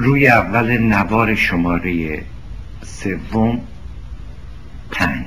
روی اول نوار شماره 3 5.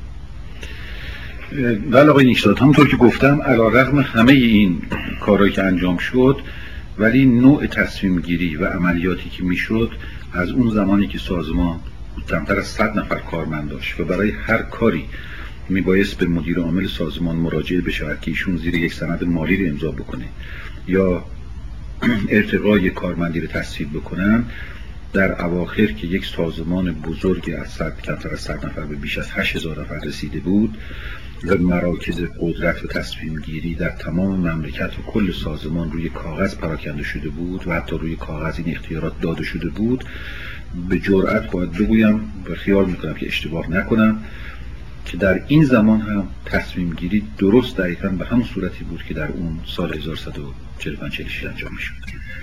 بله آقای نیکزاد، همونطور که گفتم علیرغم همه این کارهایی که انجام شد، ولی نوع تصمیم گیری و عملیاتی که میشد از اون زمانی که سازمان کمتر از 100 نفر کارمند داشت و برای هر کاری میبایست به مدیر عامل سازمان مراجعه بشود که ایشون زیر یک سند مالی رو امضا بکنه یا ارتقای کارمندی رو تصویب بکنن، در اواخر که یک سازمان بزرگ از کمتر از 100 نفر به بیش از 8000 نفر رسیده بود و مراکز قدرت و تصمیم گیری در تمام مملکت و کل سازمان روی کاغذ پراکنده شده بود و حتی روی کاغذ این اختیارات داده شده بود، به جرئت باید بگویم و خیال میکنم که اشتباه نکنم که در این زمان هم تصمیم گیری درست دقیقاً به همون صورتی بود که در اون سال 1145 انجام میشد.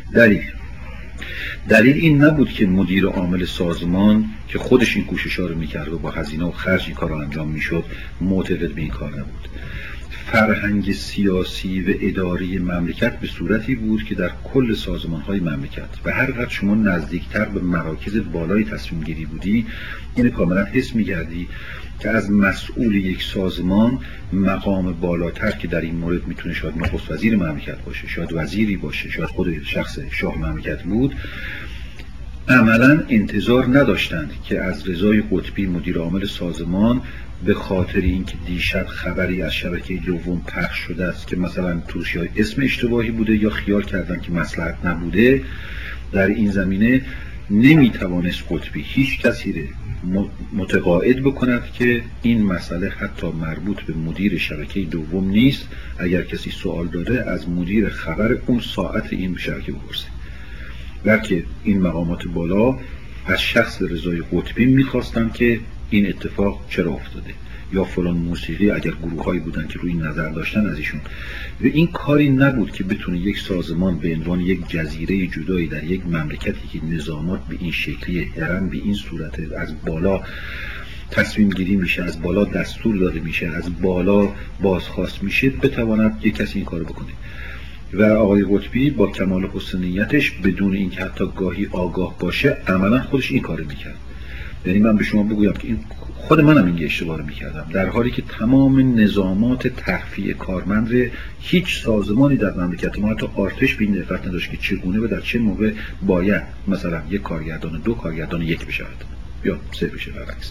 دلیل این نبود که مدیر عامل سازمان که خودش این کوشش‌ها رو می‌کرد و با هزینه و خرج این کار رو انجام می‌شد معتقد به این کار نبود. فرهنگ سیاسی و اداری مملکت به صورتی بود که در کل سازمان‌های مملکت و هر قدر شما نزدیکتر به مراکز بالای تصمیم گیری بودی، این کاملا حس می‌کردی که از مسئول یک سازمان مقام بالاتر که در این مورد میتونه شاید نخست وزیر مملکت باشه، شاید وزیری باشه، شاید خود شخص شاه مملکت بود، عملا انتظار نداشتند که از رضای قطبی مدیر عامل سازمان به خاطر اینکه دیشب خبری از شبکه دوم پخش شده است که مثلا توش یا اسم اشتباهی بوده یا خیال کردن که مصلحت نبوده، در این زمینه نمیتوانست قطبی هیچ کسی رو متقاعد بکند که این مسئله حتی مربوط به مدیر شبکه دوم نیست، اگر کسی سوال داره از مدیر خبر اون ساعت این شبکه بپرسه. بلکه این مقامات بالا از شخص رضای قطبی میخواستن که این اتفاق چرا افتاده یا فلان موسیقی اگر گروه‌هایی بودن که روی نظر داشتن از ایشون. و این کاری نبود که بتونه یک سازمان به عنوان یک جزیره جدایی در یک مملکتی که نظامات به این شکلی هرم به این صورت از بالا تصمیم گیری میشه، از بالا دستور داده میشه، از بالا بازخواست میشه، بتواند یک کسی این کارو بکنه. و آقای قطبی با کمال حسن نیتش بدون اینکه حتی گاهی آگاه باشه عملا خودش این کارو میکرد. یعنی من به شما بگویم که این خود منم این اشتباه رو میکردم، در حالی که تمام نظامات تخفیه کارمند هیچ سازمانی در مملکت ما حتی آرتش به این دقت نداشت که چگونه و در چه موقع باید مثلا یک کارگردان 2 کارگردان 1 بشود یا 3 بشه برعکس.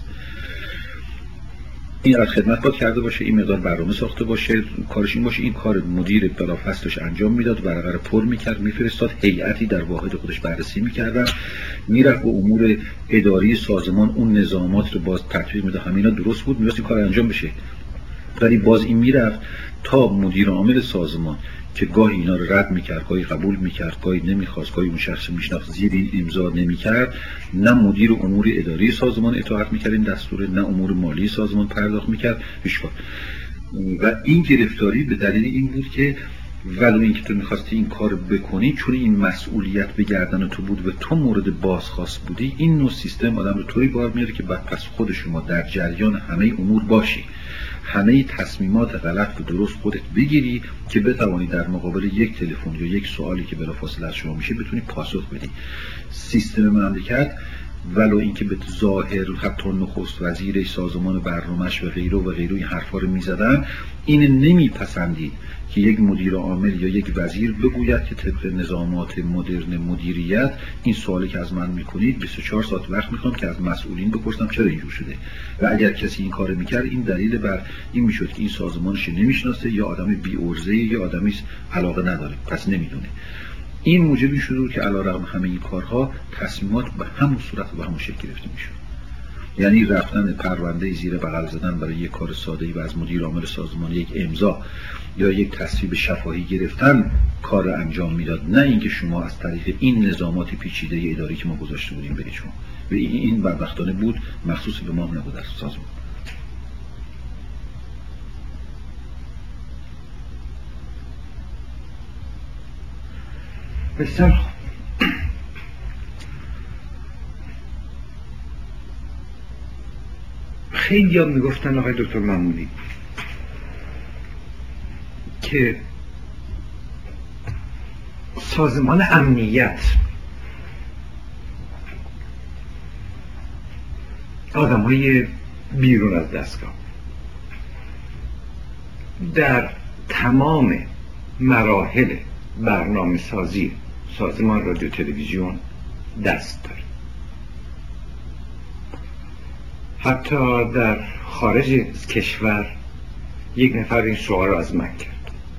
این از خدمت باید کرده باشه، این مقدار برنامه ساخته باشه، کارش این باشه، این کار مدیر بلافاصلش انجام میداد، ورقه رو پر میکرد میفرستاد، هیئتی در واحد خودش بررسی میکردن، میرفت به امور اداری سازمان اون نظامات رو باز تطبیق میداد، همینا درست بود، می‌خواست این کار انجام بشه. ولی باز این میرفت تا مدیر عامل سازمان که گاهی اینا رو رد میکرد، گاهی قبول میکرد، گاهی نمیخواست، گاهی اون شخص میشناخت زیر این امضا نمیکرد، نه مدیر امور اداری سازمان اطاعت میکرد این دستور، نه امور مالی سازمان پرداخت میکرد، هیچ کار. و این گرفتاری به دلیل این بود که ولو اینکه تو میخواستی این کار بکنی، چون این مسئولیت به گردن تو بود و تو مورد بازخواست بودی، این نوع سیستم آدم رو طوری بار میاره که بعد پس خود شما در جریان همه امور باشی، همه تصمیمات غلط و درست خودت بگیری که بتوانی در مقابل یک تلفن یا یک سوالی که بلافاصله از شما میشه بتونی پاسخ بدی. سیستم مملکت ولو اینکه به ظاهر حتی نخست وزیر سازمان برنامه‌اش و غیره و غیره این حرفا رو میزدن، این نمیپسندید که یک مدیر عامل یا یک وزیر بگوید که طبق نظامات مدرن مدیریت این سوالی که از من میکنید 24 ساعت وقت میخوام که از مسئولین بپرسم چرا اینجور شده. و اگر کسی این کارو میکرد این دلیل بر این میشد که این سازمانش نمیشناسه یا آدم بی ارزه یا آدمی علاقه نداره پس نمیدونه. این موجب شد که علیرغم همه این کارها تصمیمات به همون صورت و به همون شکل گرفته میشد. یعنی رفتن پرونده زیر بغل زدن برای یک کار ساده‌ای و از مدیر عامل سازمان یک امضا یا یک تصویب شفاهی گرفتن کار انجام میداد، نه اینکه شما از طریق این نظامات پیچیده اداری که ما گذاشته بودیم برید شما. و این بدبختانه بود، مخصوص به ما نبود در سازمان. بسیار خیلی ها میگفتن آقای دکتر معمولی که سازمان امنیت آدم‌های بیرون از دستگاه در تمام مراحل برنامه سازی سازمان رادیو تلویزیون دست داره. حتی در خارج از کشور یک نفر این سوال را از من کرد.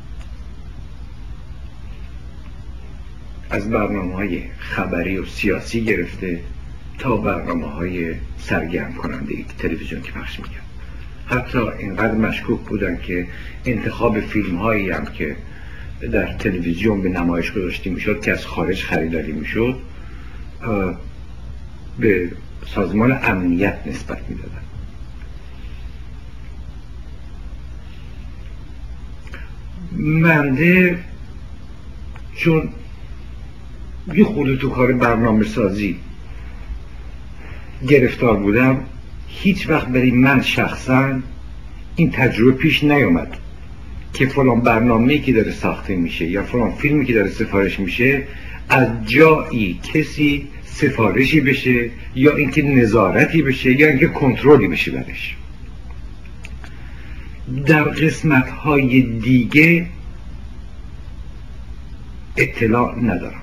از برنامه‌های خبری و سیاسی گرفته تا برنامه‌های سرگرم کننده تلویزیون که پخش می‌کرد. حتی اینقدر مشکوک بودن که انتخاب فیلم‌هایی هم که در تلویزیون به نمایش گذاشته میشد که از خارج خریداری میشد به سازمان امنیت نسبت میدادن. منده چون یه خورده تو کار برنامه سازی گرفتار بودم، هیچ وقت برای من شخصا این تجربه پیش نیامد که فلان برنامه‌ای که داره ساخته میشه یا فلان فیلمی که داره سفارش میشه از جایی کسی سفارشی بشه یا اینکه نظارتی بشه یا اینکه کنترلی بشه برش. در قسمت‌های دیگه اطلاع ندارم.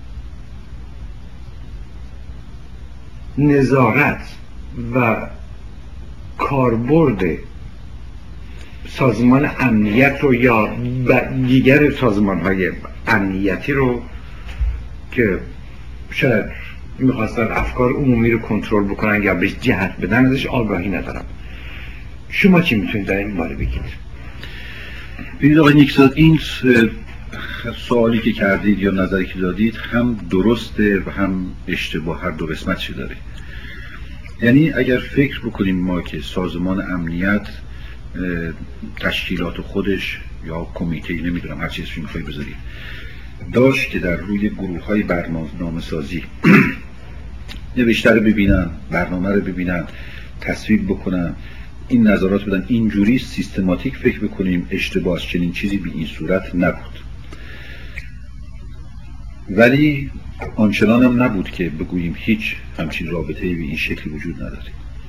نظارت و کاربرد سازمان امنیت رو یا دیگر سازمان‌های امنیتی رو که شاید میخواستن افکار عمومی رو کنترل بکنن یا بهش جهت بدن ازش آگاهی ندارم. شما چی میتونید در این باره بگید؟ ببینید آقای نیکزاد، این سوالی که کردید یا نظری که دادید هم درسته و هم اشتباه، هر دو قسمتش داره. یعنی اگر فکر بکنیم ما که سازمان امنیت تشکیلات خودش یا کمیته، نمیدونم هر چیزی میخوای بذارید، داشت که در روی گروه‌های برنامه‌سازی نوشته رو ببینن، برنامه رو ببینن، تصویب بکنن، این نظرات بدن، اینجوری سیستماتیک فکر بکنیم اشتباه، چنین چیزی به این صورت نبود. ولی آنچنان هم نبود که بگوییم هیچ همچین رابطه‌ای به این شکل وجود نداره.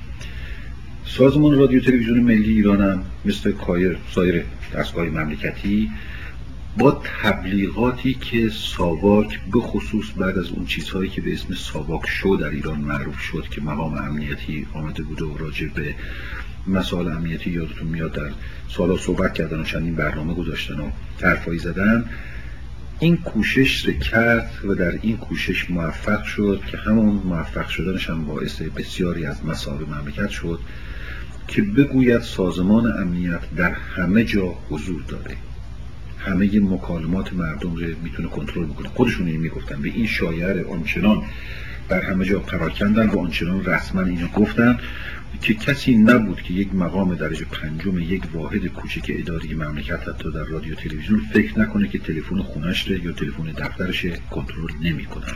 سازمان رادیو تلویزیون ملی ایران هم مثل سایر دستگاه مملکتی با تبلیغاتی که ساواک به خصوص بعد از اون چیزهایی که به اسم ساواک شو در ایران معروف شد که مقام امنیتی آمده بوده و راجع به مسائل امنیتی یادتون میاد در سالا صحبت کردن و چندین برنامه گذاشتن و حرفایی زدن، این کوشش رو کرد و در این کوشش موفق شد که همون موفق شدنش هم باعث بسیاری از مصائب مملکت شد که بگوید سازمان امنیت در همه جا حضور داره، همه مکالمات مردم رو میتونه کنترل بکنه. خودشون این میگفتن، به این شایعه آنچنان در همه جا پراکندن و آنچنان رسما اینو گفتن که کسی نبود که یک مقام درجه پنجم یک واحد کوچک اداری مملکت حتی در رادیو تلویزیون فکر نکنه که تلفن خونش یا تلفن دفترش کنترل نمی‌کنن.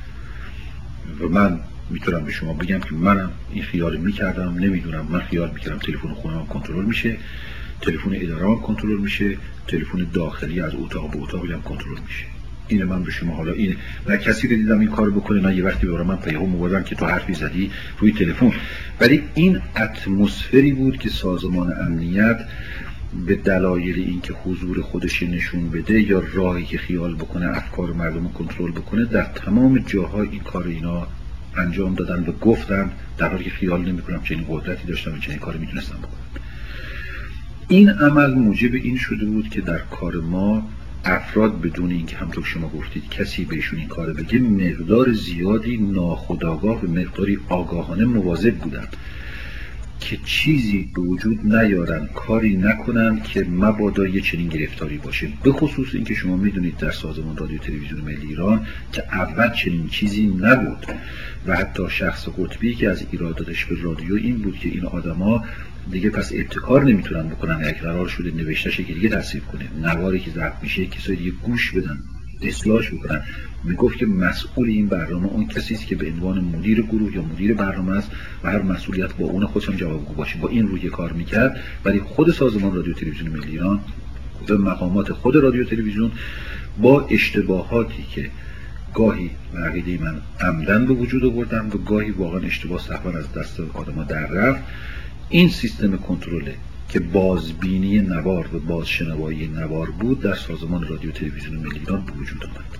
و من میتونم به شما بگم که منم این خیال میکردم، نمیدونم، من خیال میکردم تلفن خونم کنترل میشه، تلفن اداره هم کنترل میشه، تلفن داخلی از اتاق به اتاق هم کنترل میشه. اینه من به شما حالا این نه کسی رو دیدم این کارو بکنه، نه یه وقتی برای من پیغام آوردن که تو حرفی زدی روی تلفن، ولی این اتمسفری بود که سازمان امنیت به دلایل اینکه حضور خودش نشون بده یا راهی که خیال بکنه افکار مردم رو کنترل بکنه در تمام جاها این کار اینا انجام دادن و گفتن، در حالی که خیال نمی‌کنم چنین قدرتی داشتن و چنین کاری میتونستن بکنن. این عمل موجب این شده بود که در کار ما افراد بدون اینکه همونطور شما گفتید کسی بهشون این کار بگه مقدار زیادی ناخودآگاه و مقداری آگاهانه مواظب بودن که چیزی به وجود نیارن، کاری نکنن که مبادا یه چنین گرفتاری باشه. به خصوص اینکه شما میدونید در سازمان رادیو تلویزیون ملی ایران که اول چنین چیزی نبود و حتی شخص قطبی که از ایراداتش به رادیو این بود که این آدما دیگه پس ابتکار نمیتونن بکنن، اگه قرار شده نوشتهش که دیگه تصویب کنه، نواری که ضبط میشه کسای دیگه گوش بدن، اصلاحش بکنن. میگفت که مسئول این برنامه اون کسی است که به عنوان مدیر گروه یا مدیر برنامه است و هر مسئولیت با اون خودش هم جوابگو باشه. با این روی کار میکرد، ولی خود سازمان رادیو تلویزیون ملی ایران و مقامات خود رادیو تلویزیون با اشتباهاتی که گاهی به عقیده من عمدن به وجود آوردن و گاهی واقعا اشتباه سهوا از دست آدما در رفت. این سیستم کنترله که بازبینی نوار و بازشنوایی نوار بود در سازمان رادیو تلویزیون ملی ایران به وجود آمد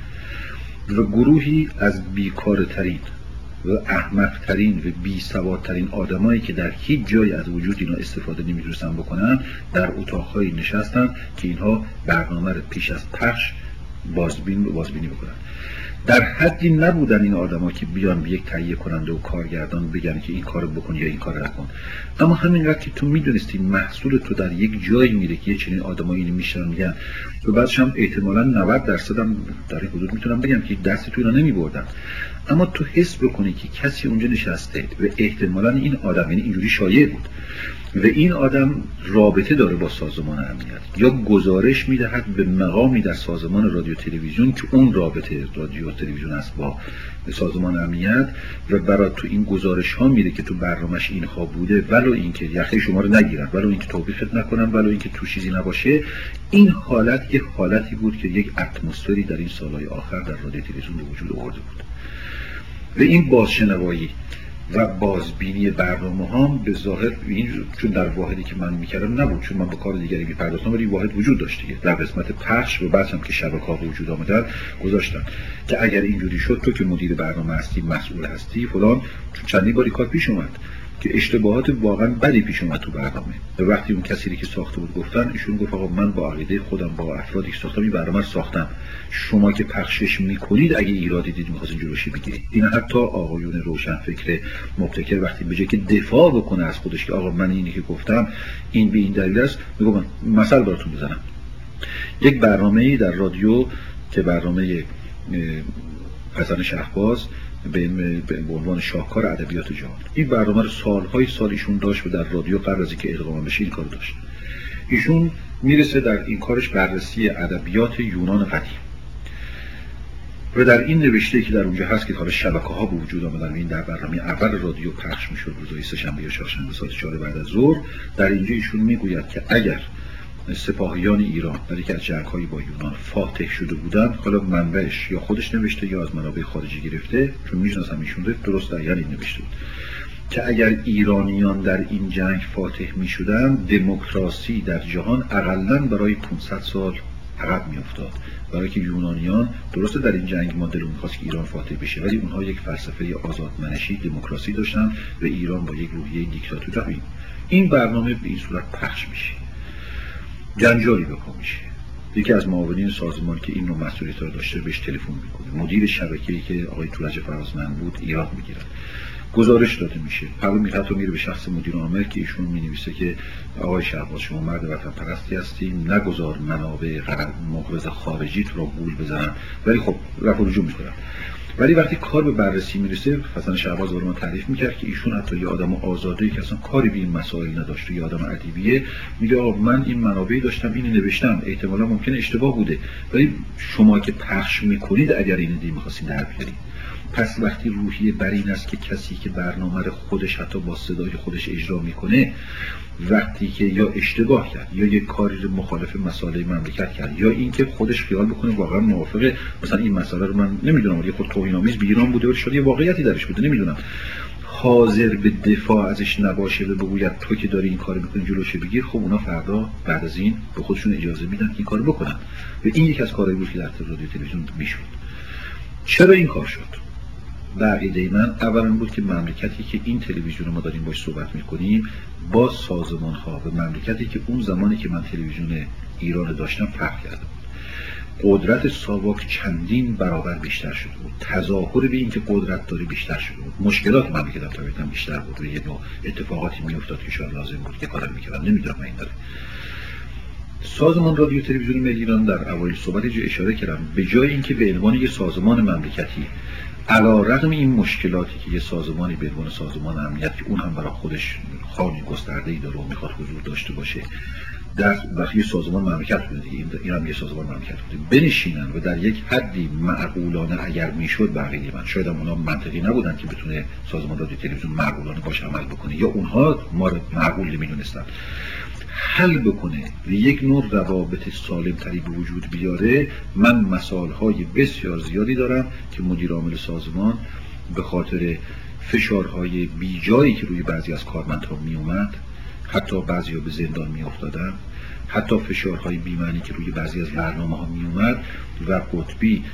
و گروهی از بیکارترین و احمقترین و بیسوادترین آدمایی که در هیچ جای از وجود اینا استفاده نمی‌تونستن بکنن در اتاق‌هایی نشستن که اینها برنامه رو پیش از پخش بازبینی بکنن. در حدی نبودن این آدما که بیان به یک تهیه کننده و کارگردان بگن که این کارو بکن یا این کارو نکن، اما همینقدر که تو میدونستی محصول تو در یک جایی میره که یه چنین آدمایی اینو میشن میگن و بعدش هم احتمالاً 90% هم در این حدود میتونم بگم که دست تو اینا نمیبردن، اما تو حس بکنی که کسی اونجا نشسته و احتمالاً این آدم، یعنی اینجوری شایع بود، و این آدم رابطه داره با سازمان امنیت یا گزارش میدهد به مقامی در سازمان رادیو تلویزیون که اون رابطه رادیو تلویزیون است با سازمان امنیت و برای تو این گزارش ها میره که تو برنامه‌اش اینها بوده، ولو اینکه یخه شما رو نگیرن، ولو اینکه توبیخت نکنن، ولو اینکه تو چیزی نباشه. این حالت یک حالتی بود که یک اتمسفری در این سالهای آخر در رادیو تلویزیون به وجود آورده بود و این بازشنوایی و بازبینی برنامه هم به ظاهر این چون در واحدی که من میکردم نبود، چون من به کار دیگری میپرداختم، ولی واحد وجود داشت دیگه. در قسمت پخش و بعد هم که شبکه‌ها به وجود آمدن گذاشتن که اگر اینجوری شد تو که مدیر برنامه هستی، مسئول هستی فلان، چون چندین باری کار پیش اومد که اشتباهات واقعا بدی پیش اومد تو برنامه و وقتی اون کسی که ساخته بود گفتن، ایشون گفت آقا من با عقیده خودم با افرادی که ساختم این برنامه رو ساختم، شما که پخشش میکنید اگه ایرادی دید می‌خواستین جلوشی بگیرید. این حتی آقایون روشنفکر مبتکر وقتی به جای که دفاع بکنه از خودش که آقا من اینی که گفتم این به این دلیل است، میگم من مثال براتون بزنم. یک برنامه‌ای در رادیو که برنامه حسن شهباز به عنوان شاهکار ادبیات جهان، این برنامه رو سالهای سال ایشون داشت و در رادیو قبل از اینکه ادغام بشه این کارو داشت. ایشون میرسه در این کارش بررسی ادبیات یونان قدیم و در این نوشته که در اونجا هست که حالا شبکه‌ها به وجود آمدن، این در برنامه اول رادیو پخش میشد روزهای سه‌شنبه یا چهارشنبه ساعت 4 بعد از ظهر. در اینجا ایشون میگوید که اگر سپاهیان ایران در یکی از جنگ‌های با یونان فاتح شده بودند، حالا منبعش یا خودش نوشته یا از منابع خارجی گرفته، چون میشناسم ایشون درست در این نوشته بود که اگر ایرانیان در این جنگ فاتح میشدند دموکراسی در جهان حداقل برای 500 سال عقب میافتاد، برای که یونانیان درسته در این جنگ ما دلمون می‌خواست که ایران فاتح بشه، ولی اونها یک فلسفه آزادمنشی دموکراسی داشتن و ایران با یک روحیه دیکتاتوری. این برنامه به این صورت پخش میشه، جنجالی به پا میشه. یکی از معاونین سازمان که این نوع مسئولیت رو داشته بهش تلفن میکنه، مدیر شبکه‌ای که آقای تورج فرازمند بود ایراد میگیره، گزارش داده میشه، حتی میره به شخص مدیر عامل که ایشون مینویسه که آقای شهباز شما مرد وطن پرستی هستیم، نگذار منابع مغرض خارجی تو رو گول بزنن، ولی خب رفع رجوع میکنن. ولی وقتی کار به بررسی میرسه، حسن شهباز برام تعریف میکرد که ایشون حتی یه آدم آزاده‌ای که اصلا کاری به این مسائل نداشت، یه آدم ادیبیه، میگه آقا من این منابعی داشتم اینو نوشتم، احتمالاً ممکنه اشتباه بوده، ولی شما که پخش میکنید اگر این ایده می‌خواستید در بیارید. پس وقتی روحیه بر این است که کسی که برنامه رو خودش حتی با صدای خودش اجرا میکنه، وقتی که یا اشتباه کرد یا یک کاری مخالف مسائل مملکت کرد یا اینکه خودش خیال بکنه واقعا موافقه، مثلا این مسئله رو من نمیدونم ولی خود توهین‌آمیز به ایران بوده و شاید یه واقعیتی درش بوده نمیدونم، حاضر به دفاع ازش نباشه و بگوید تو که داری این کارو میکنی جلوش بگیر، خب اونا فردا بعد از این به خودشون اجازه میدن که این کارو بکنن. و این یک از کارهایی بود که در رادیو تلویزیون میشد. چرا این کار شد؟ به عقیده من اولا بود که مملکتی که این تلویزیون ما داریم باش صحبت میکنیم با سازمان ها و مملکتی که اون زمانی که من تلویزیون ایران داشتم فرق کرده بود. قدرت ساواک چندین برابر بیشتر شده بود، تظاهر به این که قدرت داره بیشتر شده بود، مشکلات مملکت طبیعتاً بیشتر بود و یه نوع اتفاقاتی میافتاد که شاید لازم بود که کارا میکردن، نمیدونم این داره. سازمان رادیو تلویزیون ملی ایران در اوایل صحبت اشاره کردم به جای اینکه به عنوان یک سازمان مملکتی علی‌رغم این مشکلاتی که یه سازمانی به عنوان سازمان امنیت که اون هم برای خودش خانه گسترده‌ای داره و میخواد حضور داشته باشه، در وقتی سازمان مملکت بوده، این هم یه سازمان مملکت بوده، بنشینن و در یک حدی معقولانه اگر میشد، بقیه من شاید هم اونا منطقی نبودن که بتونه سازمان رادیو تلویزیون معقولانه باشه عمل بکنه، یا اونها ما رو معقول نمیدونستن، حل بکنه و یک نوع روابط سالم تری به وجود بیاره، من مثالهای بسیار زیادی دارم که مدیر عامل سازمان به خاطر فشارهای بیجایی که روی بعضی از کارمندها می اومد، حتی بعضی ها به زندان می افتادن، حتی فشارهای بی‌معنی که روی بعضی از برنامه ها می اومد و قطبی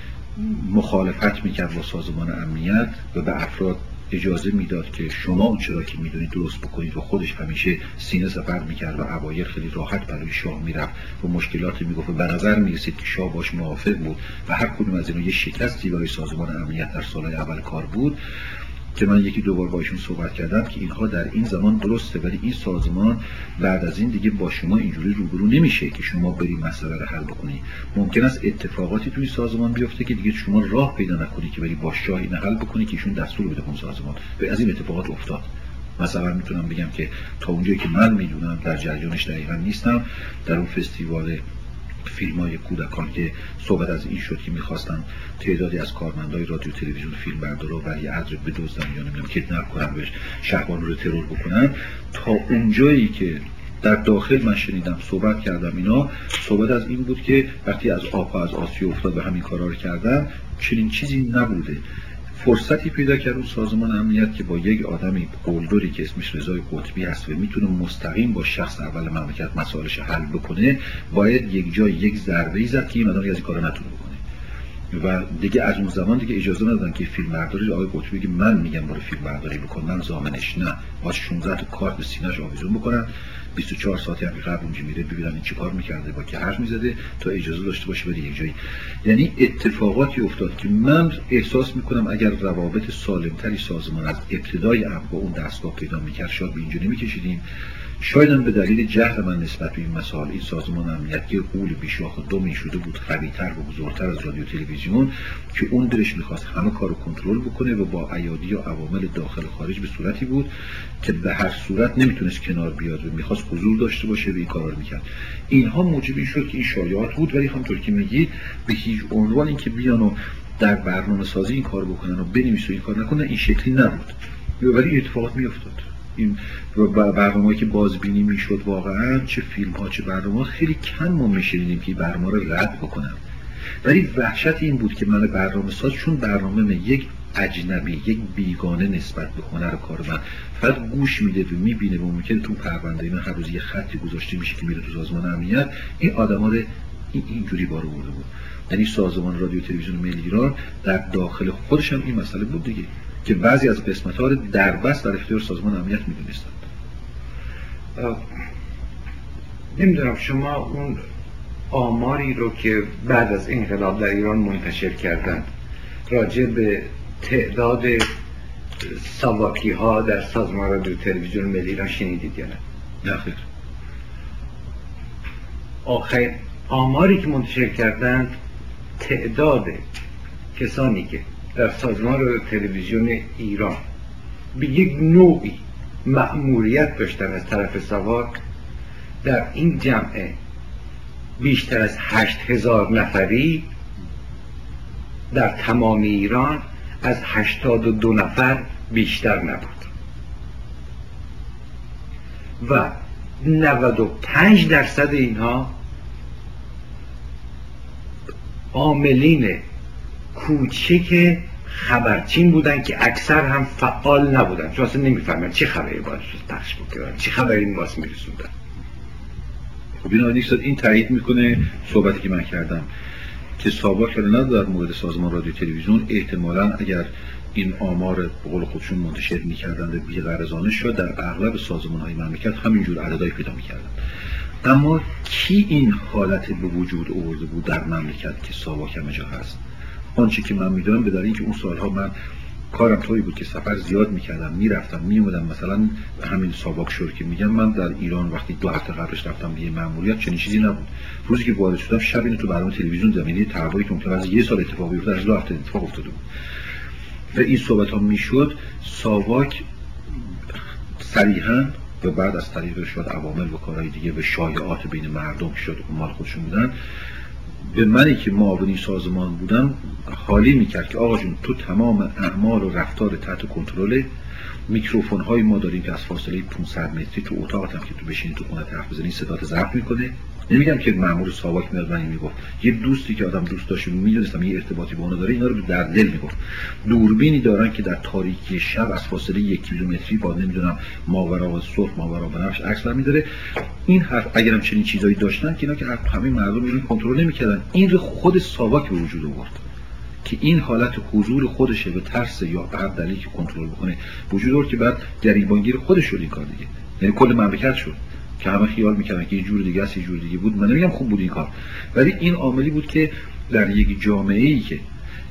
مخالفت میکرد با سازمان امنیت و به افراد اجازه میداد که شما اون چرا که میدونید درست بکنید و خودش همیشه سینه سپر میکرد و اوایل خیلی راحت برای شاه میرفت و مشکلاتی میگفت و به نظر میرسید که شاه باش موافق بود و هر کدوم از اینا یه شکستی برای سازمان امنیت در سالهای اول کار بود که من یکی دو بار با ایشون صحبت کردم که اینها در این زمان درسته، ولی این سازمان بعد از این دیگه با شما اینجوری روبرو نمیشه که شما برید مسئله رو حل بکنید. ممکن است اتفاقاتی توی سازمان بیفته که دیگه شما راه پیدا نکنید که بری با شاه اینو حل بکنید که ایشون دستور بده به سازمان. و از این اتفاقات افتاد. مثلا میتونم بگم که تا اونجایی که من میدونم، در جریانش دقیقا نیستم، در اون فستیوال فیلم‌های کودکان که صحبت از این شد که می‌خواستن تعدادی از کارمندای رادیو تلویزیون فیلم بردارا ولی عدل بدزدن یا نمیدونم کیدنپ کنن، بهش شهبانو رو ترور بکنن، تا اونجایی که در داخل من شنیدم صحبت کردم، اینا صحبت از این بود که وقتی از آب‌ها از آسیا افتاد و همین کارا رو کردن، چنین چیزی نبوده. فرصتی پیدا کرد اون سازمان امنیت که با یک آدمی قلدری که اسمش رضای قطبی هست و میتونه مستقیم با شخص اول مملکت مسائلش حل بکنه، باید یک جای یک ضربه‌ای زد که این آدم از این کارا نتونه بکنه. و دیگه از اون زمان دیگه اجازه ندادن که فیلم برداری آقای قطبی که من میگم برو فیلم برداری بکن، من ضامنش نه، با 16 تا کارت به سینه‌اش آویزون بکنن، 24 ساعتی هم قبل اونجا میره ببینن این چیکار میکرده، با که حرف میزده تا اجازه داشته باشه بره یک جایی. یعنی اتفاقاتی افتاد که من احساس میکنم اگر روابط سالمتری سازمان از ابتدای امر با اون دستگاه پیدا میکرد شاید به اینجا نمیکشیدیم. شاید هم به دلیل جهل من نسبت به این مسائل این سازمان امنیت که قول بیشاخ و دمی شده بود، قوی‌تر و بزرگتر از رادیو تلویزیون، که اون دلش میخواست همه کارو کنترل بکنه و با ایادی و عوامل داخل و خارج به صورتی بود که به هر صورت نمیتونست کنار بیاد و میخواست حضور داشته باشه و این کارا رو میکرد. اینها موجب این شد که این شایعات بود، ولی همونطور که میگی به هیچ عنوان اینکه بیان و در برنامه سازی این کار بکنن و بنویسن این کار نکنن این شکلی نبود، ولی اتفاقات میافتاد. این برنامه‌ای که بازبینی میشد واقعا، چه فیلم ها چه برنامه، خیلی کم ما میشنیدیم که برنامه رو رد بکنن. ولی وحشت این بود که من برنامه ساز چون برنامه یک اجنبی، یک بیگانه نسبت به هنر کارمند فقط گوش میده و میبینه و ممکنه تو پرونده اینا هر روز یه خطی گذاشته میشه که میره تو سازمان امنیت، این آدما رو اینجوری بار آورده بود. یعنی سازمان رادیو تلویزیون ملی ایران در داخل خودش هم این مسئله بود دیگه، که بعضی از قسمت‌ها رو دربست در اختیار سازمان امنیت می‌دونستند. نمیدونم شما اون آماری رو که بعد از انقلاب در ایران منتشر کردن راجع به تعداد ساواکی-ها در سازمان رادیو تلویزیون ملی ایران شنیدید یا نه؟ نه خیر. آخر آماری که منتشر کردند تعداد کسانی که در سازمان رادیو تلویزیون ایران به یک نوعی مأموریت داشتن از طرف ساواک در این جمعه بیشتر از 8000 نفری در تمام ایران از 82 نفر بیشتر نبود و 95% اینها عاملین کوچک خبرچین بودن که اکثر هم فعال نبودن، چون اصلا نمیفهمن چه خبری باید پخش بکنن، چه خبری واسه میرسوندن. خب این تایید میکنه صحبتی که من کردم که ساواک رو نداد در مورد سازمان رادیو تلویزیون احتمالاً اگر این آمار به قول خودشون منتشر میکردن و بی‌غرضانه شد در اغلب سازمان‌های مملکت همینجور عددهای پیدا میکردن. اما کی این حالت به وجود آورده بود در مملکت که ساواک همه جا هست؟ آنچه که من میدونم به دلیل اینکه اون سالها من کارم طوری بود که سفر زیاد میکردم، میرفتم میومدم، مثلا همین ساواک شور که میگم من در ایران وقتی 2 هفته قبلش رفتم به یه مأموریت چنین چیزی نبود. روزی که وارد شدم شب اینو تو برنامه تلویزیون زمینه تحولی که ممکن از 1 سال اتفاق بیفته از 2 هفته اتفاق افتاده بود و این صحبت ها میشد. ساواک صریحاً و بعد از طریق شد عوامل و کارهای دیگه به شایعات بین مردم شد مال خودشون بودن، به منی که معاونی سازمان بودم حالی میکرد که آقا جون تو تمام اعمال و رفتار تحت کنترل، میکروفون های ما داریم که از فاصله 500 متری تو اتاقت هم که تو بشینی تو خونه حرف بزنی صدات ضبط میکنه. نمیگم که مأمور ساواک میاد من میگفت، یه دوستی که آدم دوست داشت میدونستم یه ارتباطی با اون داره، اینا رو در دل میگفت. دوربینی دارن که در تاریکی شب از فاصله 1 کیلومتری با نمیدونم ماورا و سرخ ماورا و بنفش عکس برمی‌داره. این حرف اگرم چنین چیزایی داشتن که اینا که همه مردم رو کنترل نمی‌کردن، این رو خود ساواک به وجود آورد که این حالت حضور خودشه به ترس یا به هر دلیلی که کنترل بکنه وجود آورد که بعد گریبانگیر خودش شد این کار دیگه. یعنی کل مملکت شد که همه خیال می‌کردن که یه جور دیگه است، یه جور دیگه بود. من نمیگم خوب بود این کار، ولی این عاملی بود که در یک جامعه‌ای که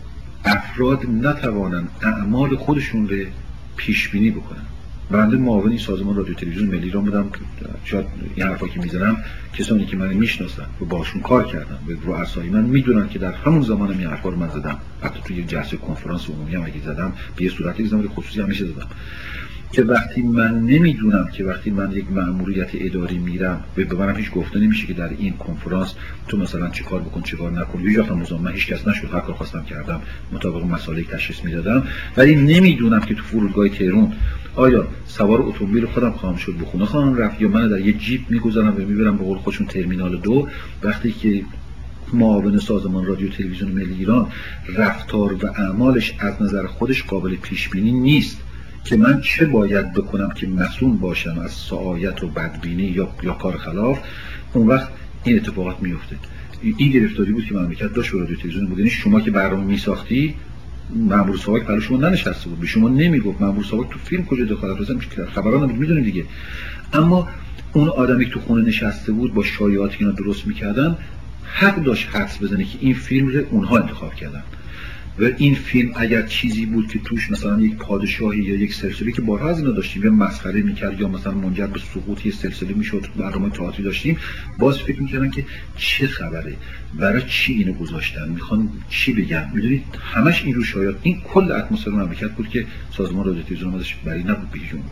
افراد نتوانند اعمال خودشون رو پیش بینی بکنن. بنده معاون سازمان رادیو تلویزیون ملی ایران بودم، شاید این حرفا که میزنم کسانی که من میشناسن و باشون کار کردم و رؤسای من میدونن که در همون زمان این حرفا رو من زدم. حتی توی یک جلسه کنفرانس عمومی هم اگه زدم به یه صورتی زدم که خصوصی همیشه زدم که وقتی من نمیدونم که وقتی من یک مأموریت اداری میرم به منم هیچ گفته نمیشه که در این کنفرانس تو مثلا چه کار بکن چه کار نکن. یه جا هم من هیچ کس نشد، هر کار خواستم کردم، مطابق مسائل تشخیص میدادم. ولی نمیدونم که تو فرودگاه تهران آیا سوار اتومبیل خودم خواهم شد به خونه خواهم رفت یا من در یه جیپ میگذارم و میبرم به قول خودشون ترمینال 2. وقتی که معاون سازمان رادیو تلویزیون ملی ایران رفتار و اعمالش از نظر خودش قابل پیش بینی نیست که من چه باید بکنم که مسئول باشم از سعایت و بدبینی یا کار خلاف، اون وقت این اتفاقات میفته. این گرفتاری بود که مملکت داشت به رادیو تلویزیون بود. یعنی شما که برنامه میساختی مأمور ساواک برای شما ننشسته بود، به شما نمیگفت مأمور ساواک تو فیلم کجا دخالت بزنه، خبرا نبود، میدونیم دیگه. اما اون آدمی که تو خونه نشسته بود با شایعاتی که اینا درست میکردن حق داشت حدس بزنه که این فیلم رو اونها انتخاب کردن و این فیلم اگر چیزی بود که توش مثلا یک پادشاهی یا یک سلسله که بارها از اینا داشتیم یا مسخره میکرد یا مثلا منجر به سقوط یک سلسله میشد، برنامه تئاتری داشتیم، باز فکر میکردن که چه خبره، برای چی اینو گذاشتن، میخوان چی بگن. میدونید همش این رو شایعات، این کل اتمسفر مملکت بود که سازمان رادیو تلویزیون ازش بری نبود بگه جمهور.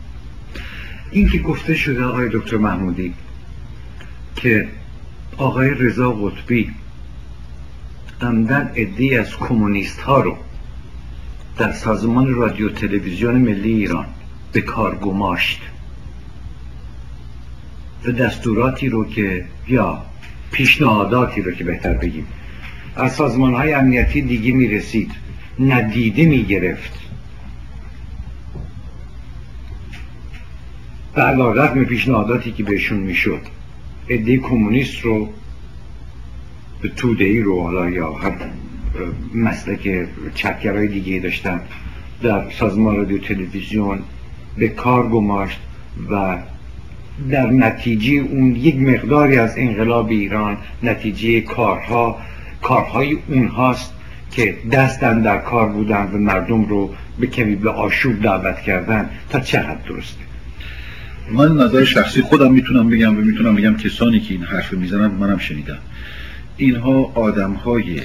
این که گفته شده آقای دکتر محمودی که آقای رضا قطبی عمدن عده‌ای از کمونیست ها رو در سازمان رادیو تلویزیون ملی ایران به کار گماشت و دستوراتی رو که یا پیشنهاداتی رو که بهتر بگیم از سازمان های امنیتی دیگه میرسید ندیده میگرفت، به علیرغم پیشنهاداتی که بهشون میشد عده کمونیست رو به توده‌ای رو حالا یا هر مسلک چپگرای دیگه داشتن در سازمان رادیو تلویزیون به کار گماشت و در نتیجه اون یک مقداری از انقلاب ایران نتیجه کارهای اونهاست که دستن در کار بودن و مردم رو به کمی به آشوب دعوت کردن. تا چه حد درسته؟ من نظر شخصی خودم میتونم بگم و میتونم بگم کسانی که این حرف میزنن منم شنیدم. اینها آدم‌های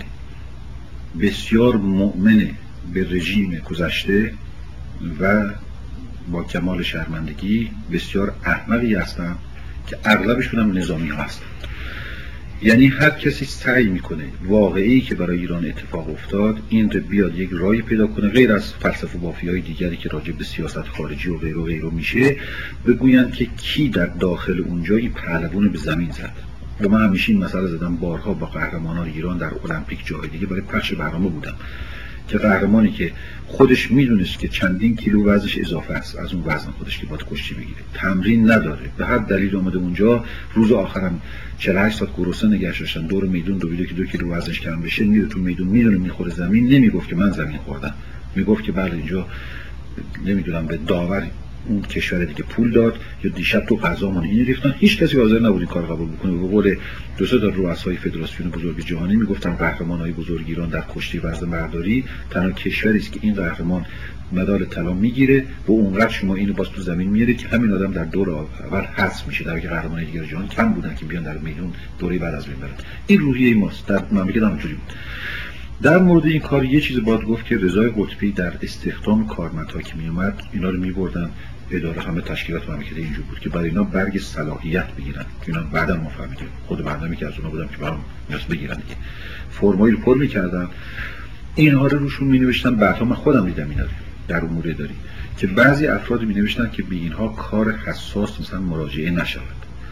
بسیار مؤمن به رژیم گذشته و با کمال شرمندگی بسیار احمقی هستند که اغلبشون هم نظامی هستند. یعنی هر کسی سعی میکنه واقعی که برای ایران اتفاق افتاد این رو بیاد یک راهی پیدا کنه، غیر از فلسفه بافی‌های دیگری که راجع به سیاست خارجی و غیره میشه، بگویند که کی در داخل اونجا این پهلوان به زمین زد. و من همیشه این مسئله زدم بارها با قهرمانان ایران در المپیک جای دیگه برای پخش برنامه بودم که قهرمانی که خودش میدونست که چندین کیلو وزنش اضافه است از اون وزن خودش که باید کشتی بگیره، تمرین نداره، به هر دلیل اومده اونجا، روز آخرم 48 ساعت گرسنه نگهش داشتن، دور میدون دویده که 2 کیلو وزنش کم بشه، میره تو میدون میدونه میخوره زمین، نمیگفت که من زمین خوردم، میگفت که بله اینجا نمیدونم به داور اون کشور دیگه پول داد یا دیشب تو غذامون این ریختن. هیچ کسی حاضر نبود این کار قبول بکنه. به قول دو سه تا رؤسای فدراسیون بزرگ جهانی میگفتن قهرمانای بزرگ ایران در کشتی وزن برداری تنها کشوری است که این قهرمان مدال طلا میگیره و اونقدر شما اینو باز تو زمین میارید که همین آدم در دور اول حذف میشه، در حالی که قهرمانای دیگه جهان کم بودن که بیان در میدون دوره بعد از بین برن. این روحیه ماست در مملکت همینجوری بود. در مورد این کار یه چیز باید گفت که رضای قطبی در استخدام کارمندها که میومد اینا رو میبردن اداره، همه تشکیلات مملکت اینجور بود که برای اینا برگ صلاحیت بگیرن. اینا بعدا ما فهمیدیم خود برنامه‌ای که از اونها بودم که برام نیاز بگیرن دیگه، فرمایی رو پر می‌کردن، اینها رو روشون می‌نوشتن. بعدا من خودم دیدم اینا رو در امور اداری که بعضی افراد می نوشتن که به اینها کار حساس مثلا مراجعه نشود.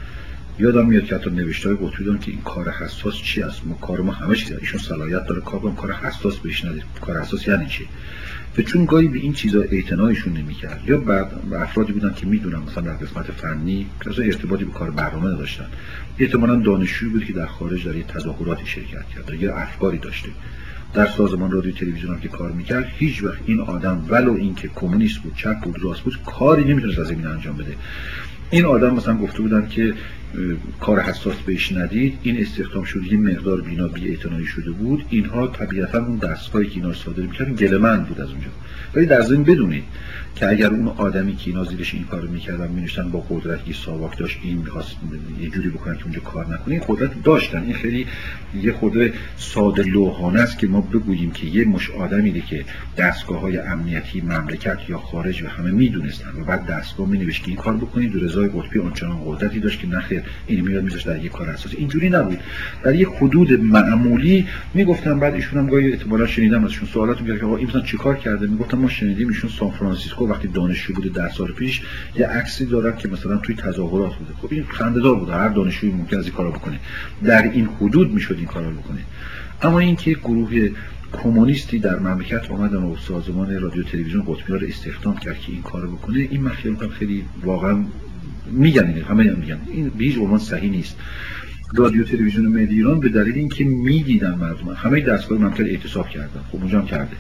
یادم میاد که حتی نوشته‌های قطبی دارن که این کار حساس چی است؟ کار ما همه چیز، ایشون صلاحیت داره کار حساس بهش نده. کار حساس یعنی چی؟ و چون گاهی به این چیزا اعتنایشون نمی‌کرد، یا بعد افرادی بودن که میدونن مثلا در قسمت فنی اصلا ارتباطی به کار برنامه نداشتن، احتمالاً دانشجویی بود که در خارج در تظاهراتی شرکت کرده یا افکاری داشته. در سازمان رادیو تلویزیون هم که کار میکرد، هیچ وقت این آدم ولو اینکه کمونیست بود، چپ بود، راست بود، کاری نمیتونست از این انجام بده. این آدم مثلا گفته بودن که کار حساس بهش ندید، این استخدام شد، یه مقدار بینا بی اعتنایی شده بود. اینها طبیعتا اون دستگاهی که اینا صادر میکردن گله‌مند بود از اونجا. ولی در ضمن بدونید که اگر اون آدمی که اینا زیرش این کارو میکردن می‌نوشتن با قدرتی ساواک داشت، این می‌خواست یه جوری بکنن که اونجا کار نکنه، این قدرت داشتن. این خیلی یه خورده ساده لوحانه است که ما بگوییم که یه مش آدمی که دستگاه‌های امنیتی مملکت یا خارج و همه میدونستن و بعد دستگاه مینوشت که این کار بکنید، رضای قطبی آنچنان قدرتی داشت که نخیر این میاد میذاشت در یک کار اساسی. اینجوری نبود. در یک حدود معمولی میگفتن. بعد ایشون هم گاهی احتمالاً شنیدم ازشون سوالات می‌کردن که آقا این مثلا چیکار کرده؟ میگفتن ما شنیدیم ایشون سان فرانسیسکو وقتی دانشجو بوده 10 سال پیش یه عکسی دارن که مثلا توی تظاهرات بوده. خب این خنده‌دار بوده، هر دانشجویی ممکن از این کارا بکنه، در این حدود میشد این کارا بکنه. اما اینکه گروه کمونیستی در مملکت اومدن و سازمان رادیو تلویزیون قطبی رو استخدام کرد که این کارو بکنه، این من خیلی خیلی واقعا میگن، همه میگن این به هیچ عنوان صحیح نیست. رادیو تلویزیون ملی ایران به دلیل اینکه میدیدن مردم همه دستگاه مملکت اعتصاب کردن، خب اونجا هم کرده.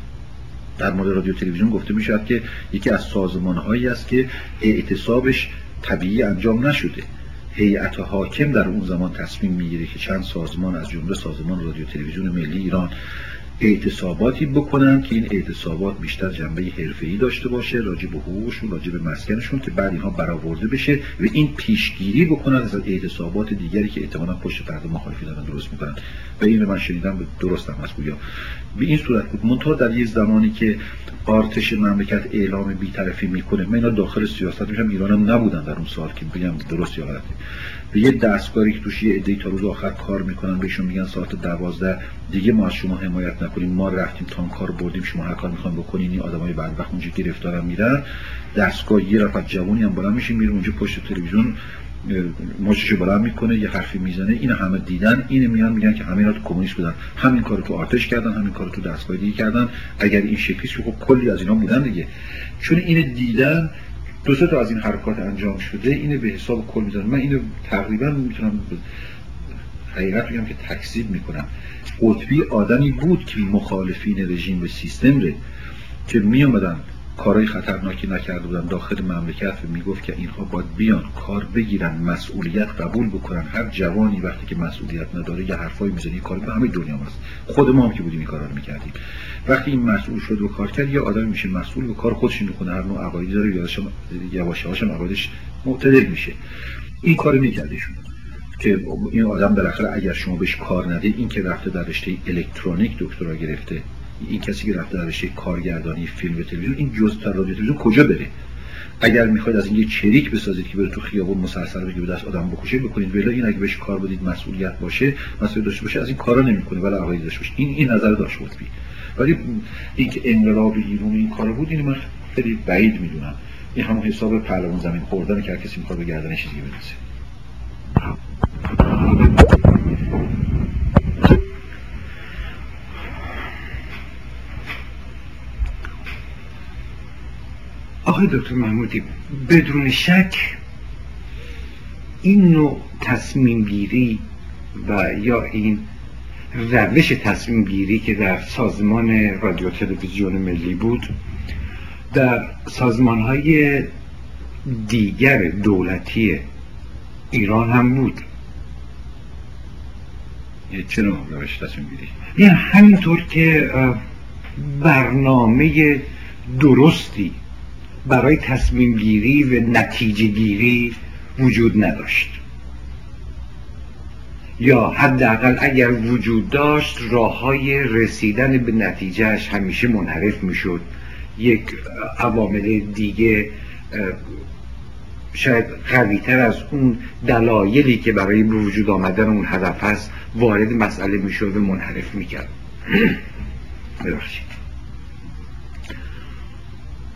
در مورد رادیو تلویزیون گفته میشد که یکی از سازمان‌هایی است که اعتصابش طبیعی انجام نشده. هیئت حاکم در اون زمان تصمیم میگیره که چند سازمان از جمله سازمان رادیو تلویزیون ملی ایران اعتصاباتی بکنن که این اعتصابات بیشتر جنبه حرفه‌ای داشته باشه، راجع به حقوقشون، راجع به مسکنشون، که بعد اینها برآورده بشه و این پیشگیری بکنن از اعتصابات دیگری که احتمالاً پشت پرده مخالفی دارن درست میکنن. و این من شنیدم درست هم هست گویا به این صورت بود. منتها در یه زمانی که ارتش مملکت اعلام بی‌طرفی میکنه، من اینا داخل سیاست میشم، ایرانم نبودن در اون سال که بگم درست یا غلطه، به یه دستگاهی که توش یه عده‌ای تا روز آخر کار میکنن بهشون میگن ساعت 12 دیگه ما از شما حمایت نکنیم، ما رفتیم تانکار بردیم، شما هر کار میخوان بکنین. این آدمای بدبخت اونجا گرفتارن میرن، دستگاه یه رفت جوونی هم بالا میشه میره اونجا پشت تلویزیون مشتشو بالا میکنه، یه حرفی میزنه. این همه دیدن، اینو میگن که همه اینا تو کمونیست بودن، همین کارو تو آتش کردن، همین کارو تو دستگاه دیگه کردن. اگر این شکلی خب کلی از اینا بودن دیگه، چون اینو دیدن. دو سه تا از این حرکات انجام شده، اینو به حساب کل میذارن. من اینو تقریبا میتونم حقیقت بگم که تکذیب میکنم. قطبی آدمی بود که مخالفین رژیم و سیستم ره که می اومدن کارهای خطرناکی نکرده بودن داخل مملکت و میگفت که اینها باید بیان کار بگیرن، مسئولیت قبول بکنن. هر جوانی وقتی که مسئولیت نداره یه حرفایی میزنه، این کار به همه دنیا هست، خود ما هم که بودیم این کارا رو میکردیم. وقتی این مسئول شد و کار کرد، یه آدمی میشه مسئول و کار خودش میکنه، هر نوع عقایدی داره، یواش یواش هم عقایدش معتدل میشه. این کارو میکردیشون که این آدم بالاخره اگر شما بهش کار ندید، این که رفته در رشته الکترونیک دکترا گرفته، این کسی که رفته در رشته کارگردانی فیلم و تلویزیون، این جزء رادیو تلویزیون کجا بره؟ اگر میخواید از این یه چریک بسازید که بره تو خیابون مسلسل بگیره دست آدم بکشه، بکنید. ولی این اگه بهش کار بدید، مسئولیت باشه، مسئولیت داشته باشه، از این کارا نمیکنه، ولی عقاید داشته باشه. این نظر داشت قطبی. ولی اینکه انقلاب ایران این کارا بود، اینو من خیلی بعید میدونم. این همون حساب پهلوان زمین خوردن که هر کسی میخواد به گردن چیزی برسه. آقای دکتر محمودی، بدون شک این نوع تصمیم گیری و یا این روش تصمیم گیری که در سازمان رادیو تلویزیون ملی بود، در سازمان‌های دیگر دولتی ایران هم بود. چه نوع روش تصمیم گیری؟ یعنی همینطور که برنامه درستی برای تصمیم گیری و نتیجه گیری وجود نداشت، یا حداقل اگر وجود داشت راه‌های رسیدن به نتیجهش همیشه منحرف میشد. یک عوامل دیگه شاید قوی‌تر از اون دلایلی که برای وجود آمدن اون هدف هست وارد مسئله میشد و منحرف میکرد. ببخشید.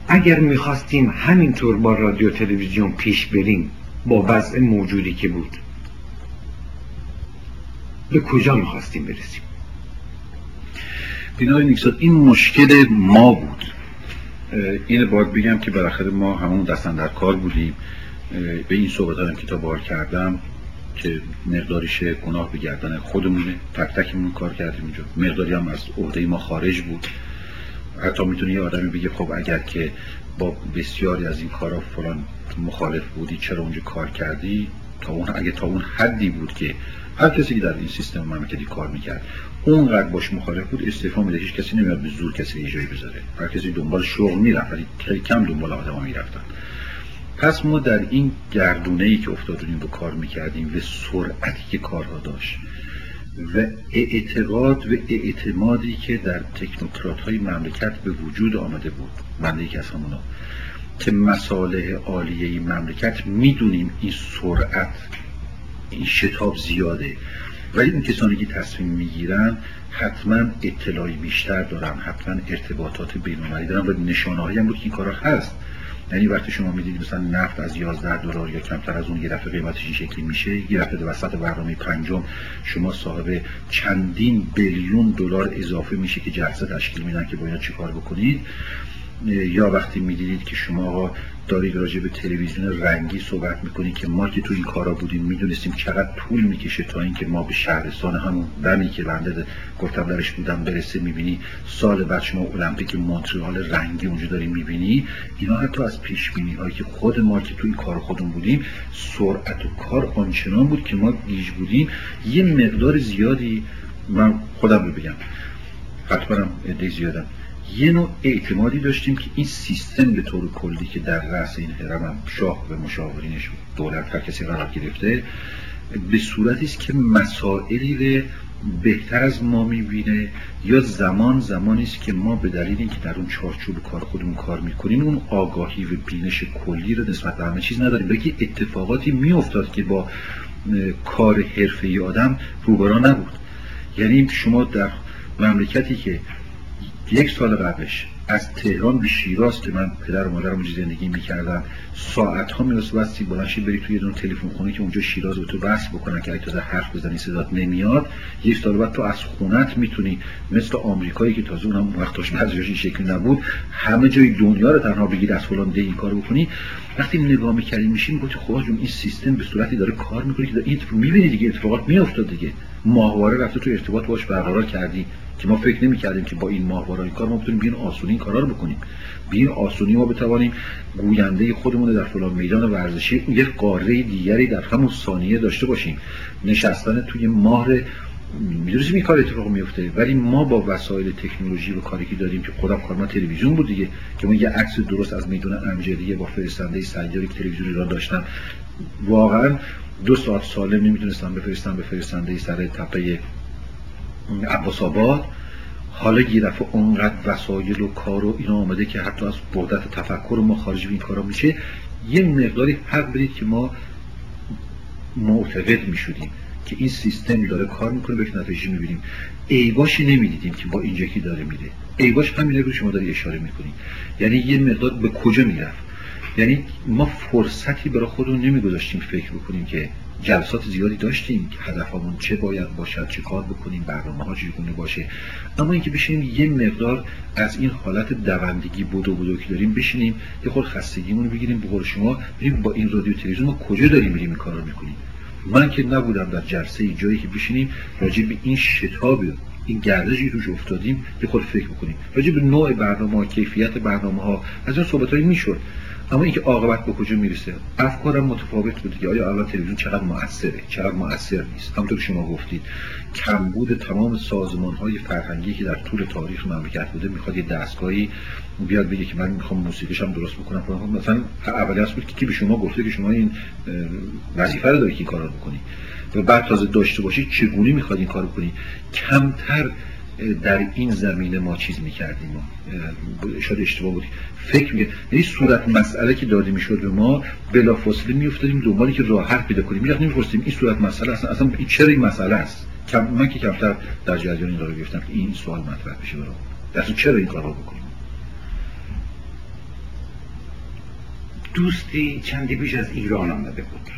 اگر میخواستیم همینطور با رادیو تلویزیون پیش بریم با وضع موجودی که بود، به کجا میخواستیم برسیم؟ بینای نیکزاد، این مشکل ما بود. اینه باید بگم که بالاخره ما همون دستن در کار بودیم. به این صحبت هم که تا بار کردم که مقداریش گناه به گردن خودمونه، تک تکمون کار کردیم اینجا، مقداری هم از عهده ما خارج بود. حتی میتونه یه آدمی بگه خب اگر که با بسیاری از این کارا فلان مخالف بودی چرا اونجا کار کردی؟ اگه تا اون حدی بود که هر کسی که در این سیستم مملکتی کار میکرد اونقدر باش مخالف بود استعفا میده. هیچ کسی نمیاد به زور کسی یه جایی بذاره، هر کسی دنبال شغل میرفت، ولی خیلی کم دنبال آدما میرفتن. پس ما در این گردونه‌ای که افتادیم به کار میکردیم و سرعتی که کارها داشت و اعتقاد و اعتمادی که در تکنوکرات‌های مملکت به وجود آمده بود، بنده یکی از همونا، که مصالح عالیه این مملکت میدونیم این سرعت، این شتاب زیاده، ولی اون کسانی که تصمیم میگیرن حتما اطلاعی بیشتر دارن، حتما ارتباطات بین‌المللی دارن و نشانه‌هایی هم بود که این کارا هست. یعنی وقتی شما میدید مثلا نفت از $11 یا کمتر از اون یه دفعه قیمتش این شکلی میشه، یه دفعه وسط برنامه پنجم شما صاحب چندین بیلیون دلار اضافه میشه که جلسه تشکیل میدن که باید چی کار بکنید. یا وقتی میدیدید که شما دارید راجع به تلویزیون رنگی صحبت میکنید که ما که تو این کارا بودیم میدونستیم چقدر طول میکشه تا اینکه ما به شهرستان همون دمی که بنده گفتم درش بودم برسه، میبینی سال بعد شما المپیک مونترال رنگی اونجا داریم میبینی. اینا حتی از پیش بینی هایی که خود ما که تو این کار خودمون بودیم، سرعت و کار آنچنان بود که ما گیج بودیم. یه مقدار زیادی، من خودم رو بگم حتما هم عده زیادم، یه نوع اعتمادی داشتیم که این سیستم به طور کلی که در رأس این هرم هم شاه و مشاورینش دولت هر کسی قرار گرفته، به صورتی است که مسائلی رو بهتر از ما میبینه، یا زمانی است که ما به دلیل اینکه در اون چارچوب کار خودمون کار میکنیم اون آگاهی و بینش کلی رو نسبت به همه چیز نداریم، بلکه اتفاقاتی میافتاد که با کار حرفه‌ای آدم روبرا نبود. یعنی شما در مملکتی که 1 سال قبلش از تهران به شیراز که من پدر و مادرم اونجا زندگی میکردم ساعت‌ها می‌بستی بلنشی بری توی یه دونه تلفن خونه که اونجا شیراز رو تو بحث بکنن که اگه تازه حرف بزنی صدات نمیاد، 1 سال بعد تو از خونت میتونی مثل آمریکایی که تازه اونم وقتاش بعضیش این شکلی نبود همه جای دنیا رو تنها بگیر از فلان ده این کارو بکنی. وقتی نگاه می‌کردیم میشیم گفت خدا جون این سیستم به صورتی داره کار میکنه که این می‌بینی دیگه اتفاقات میافتاد دیگه. ماهواره رفته تو ارتباط باش برقرار کردی که ما فکر نمی‌کردیم که با این ماهواره این کار ما بتونیم بیان آسونی این کارا رو بکنیم. بیان آسونی ما بتوانیم گوینده خودمون در فلان میدان ورزشی یک قاره دیگری در همون ثانیه داشته باشیم. نشستن توی ماه می‌دونیم این کار اتفاق میفته، ولی ما با وسایل تکنولوژی و کاری که داریم که خودم کار من تلویزیون بود دیگه، که من یه عکس درست از میدان امجدیه با فرستنده سیاری تلویزیونی را داشتم، واقعا 2 ساعت سالم نمیتونستم بفرستم به فرستنده سر تپه عباس آباد. حالا یه دفعه اونقدر وسایل و کار و اینا آمده که حتی از بعدت تفکر ما خارج این کارا میشه. یه مقداری حق بدید که ما معتقد میشدیم که این سیستم داره کار میکنه، به یک نتیجه میبینیم. عیباشی نمیدیدیم که با اینجا کی داره میده. عیباش همینه رو شما داری اشاره میکنی. یعنی یه مقدار به کجا میرفت. یعنی ما فرصتی برای خودمون نمیگذاشتیم فکر بکنیم که جلسات زیادی داشتیم که هدفمون چه باید باشد، چه کار بکنیم، برنامه‌ها چگونه باشه، اما اینکه بشینیم یه مقدار از این حالت دوندگی بدو که داریم بشینیم یه خورده خستگیمون رو بگیریم، به قول شما ببینیم با این رادیو تلویزیون ما کجا داریم میریم این کارا میکنیم. من که نبودم در جلسه جایی که بشینیم راجع به این شتاب این گردشی توش افتادیم یه خورده فکر بکنیم، راجع به نوع برنامه‌ها، کیفیت برنامه‌ها، از این صحبتایی میشد. اما اینکه عاقبت به کجا میرسه، افکارم متفاوت بود که آیا الان تلویزیون چقدر مؤثره، چقدر مؤثر نیست. همونطور شما گفتید کمبود تمام سازمان‌های فرهنگی که در طول تاریخ مملکت بوده میخواد یه دستگاهی بیاد بگه که من میخوام موسیقیش هم درست بکنم. مثلا اولی هست بود که به شما گفته که شما این وظیفه رو دارید که این کارا رو بکنید و بعد تازه داشته باشید چگونه میخواد این کارو بکنید. کمتر در این زمینه ما چیز میکردیم، شاید اشتباه بود فکر میگه، یعنی صورت مسئله که داده میشد به ما بلافاصله میافتادیم دنبالی که راه حل پیدا کنیم. میرفتیم می‌پرسیدیم این صورت مسئله اصلا چرا این مسئله است. من که کمتر در جریان این رو گفتم که این سوال مطرح بشه برام اصلا چرا این کارو بکنیم. دوستی چندی پیش از ایران آمده بود،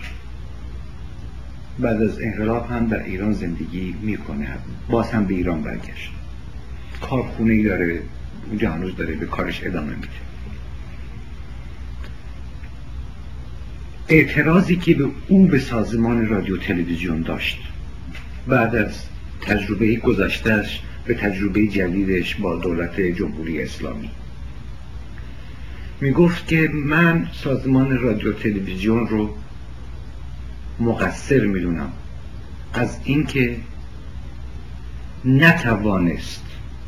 بعد از انقلاب هم در ایران زندگی میکنه، باز هم به ایران برگشت، کارخونه‌ای داره اونجا، هنوز داره به کارش ادامه میده. اعتراضی که به سازمان رادیو تلویزیون داشت بعد از تجربه گذشتهش به تجربه جدیدش با دولت جمهوری اسلامی، میگفت که من سازمان رادیو تلویزیون رو مقصر میدونم از اینکه نتوانست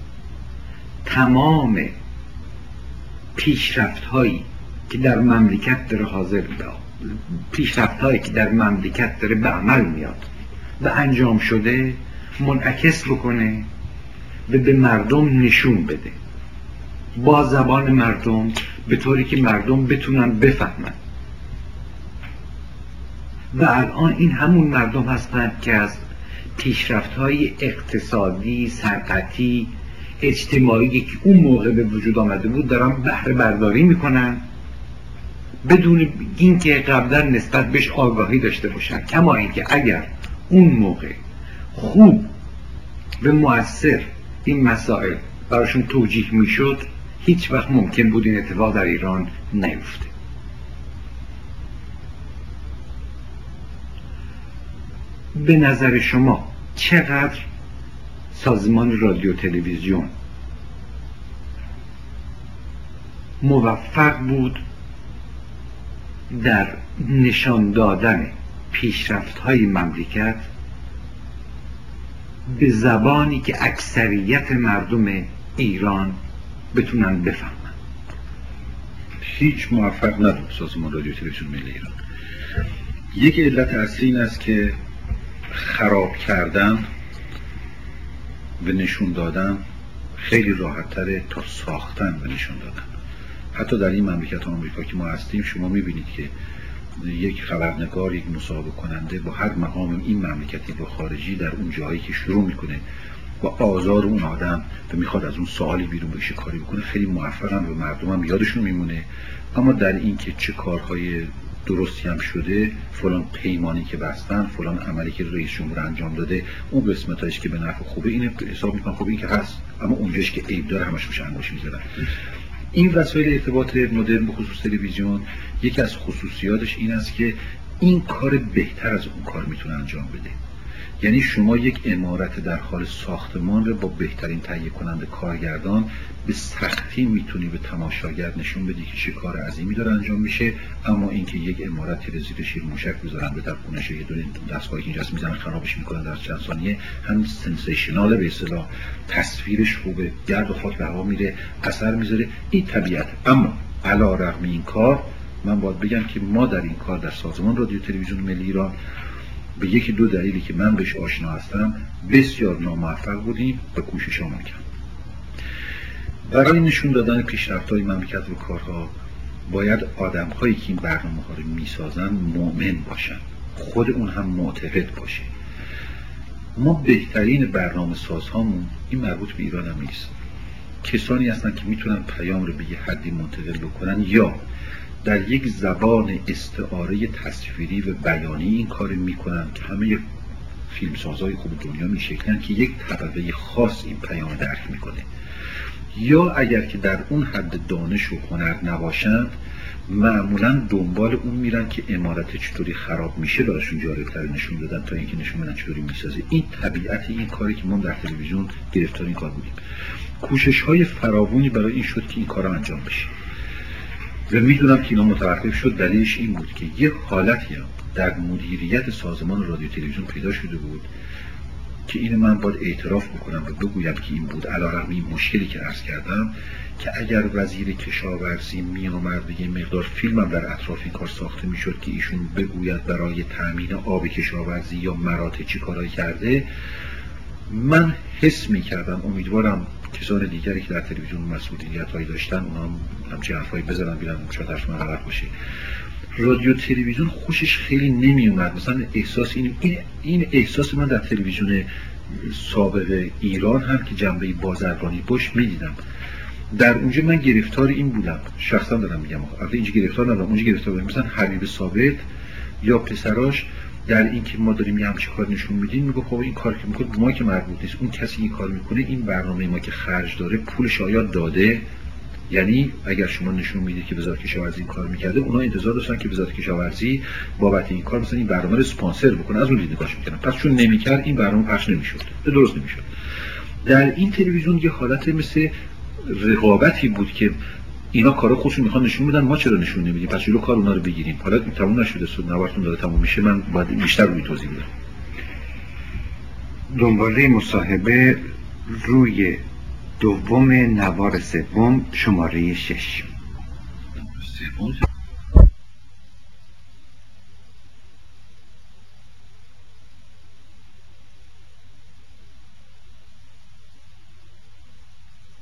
تمام پیشرفت‌هایی که در مملکت داره به عمل میاد و انجام شده منعکس بکنه و به مردم نشون بده با زبان مردم، به طوری که مردم بتونن بفهمن. و الان این همون مردم هستند که از پیشرفت‌های اقتصادی، صنعتی، اجتماعی که اون موقع به وجود آمده بود دارن بهره برداری میکنن بدون اینکه قبلا نسبت بهش آگاهی داشته باشن. کما اینکه اگر اون موقع خوب و مؤثر این مسائل براشون توجیه میشد، هیچ وقت ممکن بود این اتفاق در ایران نیفته. به نظر شما چقدر سازمان رادیو تلویزیون موفق بود در نشان دادن پیشرفت‌های مملکت به زبانی که اکثریت مردم ایران بتونن بفهمن؟ هیچ موفق نبود سازمان رادیو تلویزیون ملی ایران. یک علت اصلی این است که خراب کردن و نشون دادن خیلی راحت‌تره تا ساختن و نشون دادن. حتی در این مملکت آمریکا که ما هستیم شما می‌بینید که یک خبرنگار، یک مصاحبه کننده با هر مقام این مملکتی و خارجی در اون جایی که شروع میکنه با آزار اون آدم و میخواد از اون سوالی بیرون بشه کاری بکنه خیلی موفقن و مردم هم یادشون میمونه. اما در این که چه کارهای درستی هم شده، فلان پیمانی که بستن، فلان عملی که رئیس جمهور انجام داده، اون قسمتایش که به نفع خوبه این حساب میکنن خب این که هست، اما اونجاش که عیب داره همش روش انگشت میذارن. این وسایل ارتباط مدرن به خصوص تلویزیون یکی از خصوصیاتش این است که این کار بهتر از اون کار میتونه انجام بده. یعنی شما یک عمارت در حال ساختمان رو با بهترین تهیه کننده کارگردان به سختی میتونی به تماشاگر نشون بدی که چه کار عظیمی داره انجام میشه، اما اینکه یک عمارتی رو زیر شیر موشک بذارن به ترکونش یه دونه دستگاهی که اینجاست میزنن خرابش میکنن در چند ثانیه، هم سنسیشناله به اصطلاح، تصویرش خوبه، گرد و خاک به هوا میره، اثر میذاره، این طبیعت. اما علیرغم این کار من باید بگم که ما در این کار در سازمان رادیو تلویزیون ملی ایران به یکی دو دلیلی که من بهش آشنا هستم بسیار ناموفق بودیم و کوششامون کردیم. برای نشون دادن پیشرفت‌های مملکت و کارها باید آدم‌هایی که این برنامه‌ها رو میسازن مؤمن باشن، خود اون هم معتقد باشه. ما بهترین برنامه سازهامون این مربوط به ایران هم نیست، کسانی هستن که میتونن پیام رو به یه حدی منتقل بکنن یا در یک زبان استعاره تصویری و بیانی این کار میکنن که همه فیلمسازهای خوب دنیا میشکلن که یک طبقه خاص این پیام درک میکنه، یا اگر که در اون حد دانش و هنر نباشند معمولا دنبال اون میرن که عمارت چطوری خراب میشه براشون جالب‌تر نشون دادن تا اینکه نشون بدن چطوری میسازه. این طبیعت این کاری که ما در تلویزیون گرفتار این کار بودیم. کوشش‌های فراوانی برای این شد که این کارا انجام بشه و میدونم که اینا متوقف شد. دلیلش این بود که یه حالتی در مدیریت سازمان رادیو تلویزیون پیدا شده بود که این من باید اعتراف بکنم و بگویم که این بود، علیرغم این مشکلی که عرض کردم، که اگر وزیر کشاورزی می آمد به یه مقدار فیلمم در اطراف این کار ساخته میشد که ایشون بگوید برای تامین آب کشاورزی یا مراتع چی کارایی کرده، من حس می کردم، امیدوارم کسان دیگری که در تلویزیون مسئولیت‌هایی داشتن اونا هم همچین حرفایی بزنن بیرن، شاید حرف من غلط باشه. رادیو تلویزیون خوشش خیلی نمی اومد. مثلا احساس این احساس من در تلویزیون سابق ایران هم که جنبه بازرگانی باش میدیدم. در اونجا من گرفتار این بودم، شخصا دارم میگم، البته اینجا گرفتار ندارم، اونجا گرفتار بودم. مثلا حبیب ثابت یا پسراش در این که ما داریم یه همچین کار نشون میدیم، میگه خب این کار که میکنه به ما که مربوط نیست، اون کسی این کار میکنه این برنامه ما که خرج داره پولش آیا داده؟ یعنی اگر شما نشون میدید که وزارت کشاورزی این کار میکرده، اونا انتظار داشتن که وزارت کشاورزی بابت این کار مثلا این برنامه رو اسپانسر بکنه، از اون دید نگاهش میکنن. پس چون نمیکرد این برنامه پخش نمیشد، درست نمیشد. در این تلویزیون یه حالت مثل رقابتی بود که اینا کارا خودشون میخوان نشون بدن، ما چرا نشون نمیدیم، پس جلو کار اونا رو بگیریم. حالا این تموم نشده، نوارتون داره تموم میشه، من باید بیشتر روی توضیح بدم. دنباله مصاحبه روی دوم نوار سوم شماره 6.